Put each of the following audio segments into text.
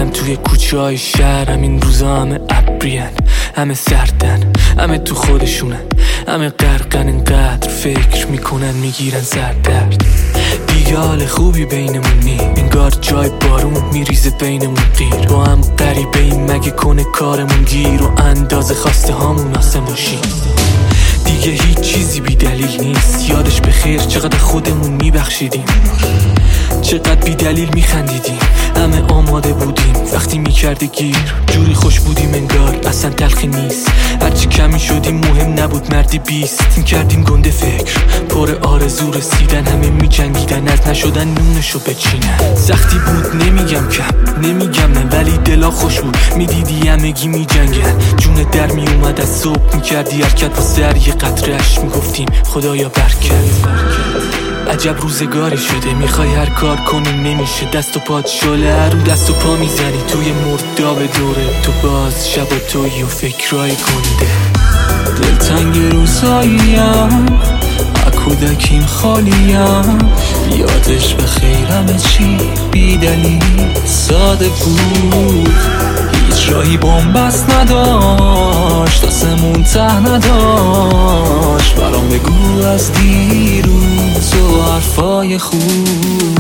میرم توی کوچه های شهرم، این روزا همه ابریان، همه سردن، همه تو خودشونن، همه غرقن، اینقدر فکر میکنن میگیرن سردرد. دیگه حال خوبی بینمون نی، انگار جای بارون میریزه بینمون قیر. با هم غریبه این مگه کنه کارمون گیر و اندازه خواسته هامون آسم باشیم. دیگه هیچ چیزی بی دلیل نیست، یادش بخیر چقدر خودمون میبخشیدیم، چقدر بی دلیل میخندیدیم، همه آماده بودیم وقتی میکرده گیر. جوری خوش بودیم انگار اصلا تلخی نیست، هرچی کمی شدیم مهم نبود مردی بیست. این کردیم گنده فکر پر آرزو رسیدن، همه میجنگیدن از نشدن نونشو بچینن. سختی بود نمیگم کم نمیگم نه، ولی دلا خوش بود میدیدی همگی میجنگن. جون در میومد از صبح میکردی حرکت با سر یه قطره‌اش میگفتیم خدایا برکت. عجب روزگاری شده میخوای هر کار کنی نمیشه، دست و پات شله رو دست و پا میزنی توی مرداب دوره تو، باز شب و تویی و فکرای گنده. دلتنگ روزاییم کودکیم خالیم، یادش به خیرم چی بی دلیل ساده بود، هیچ راهی بنبست نداشت، آسمون ته نداشت. برام بگو از دیروز و حرفای خوب.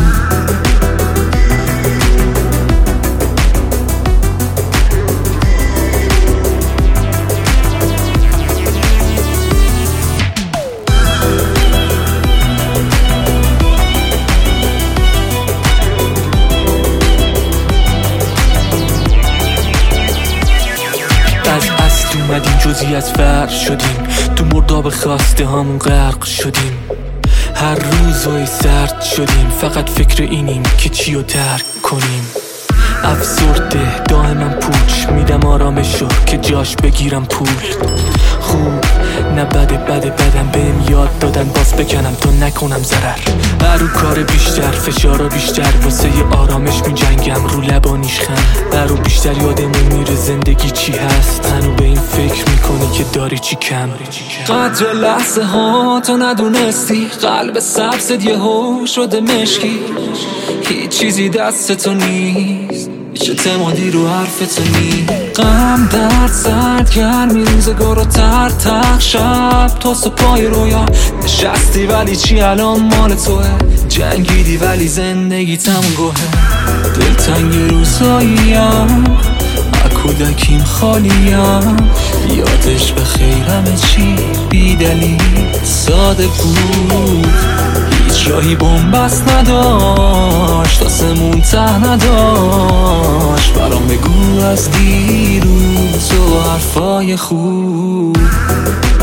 اومدیم جزی از فرق شدیم، تو مرداب خواسته هامون غرق شدیم، هر روز وای سرد شدیم، فقط فکر اینیم که چی رو ترک کنیم. افسرده دائما پوچ میدم آرامشو که جاش بگیرم پول. خوب نه بدم بهم یاد دادن باز بکنم تا نکنم ضرر. برو کار بیشتر فشارا بیشتر، واسه ی آرامش میجنگم رو لبانیش خند. برو بیشتر یادمون میره زندگی چی هست، هنو به این فکر میکنی که داری چی کم. قدر لحظه ها تو ندونستی، قلب سبزت یهو شده مشکی، هیچ چیزی دست تو نیست، هیچ اعتمادی رو حرف تو نیست. غم درد سرد گرمی روزگار و تق شب توست و پای رویا نشستی، ولی چی الان مال توه، جنگیدی ولی زندگی تمون گوه. دلتنگ روزاییم کودکیم خالیم، یادش به خیرم چی بی دلیل ساده بود، هیچ راهی بنبست نداشت، آسمون ته نداشت. برام بگو از دیروز و حرفای خوب.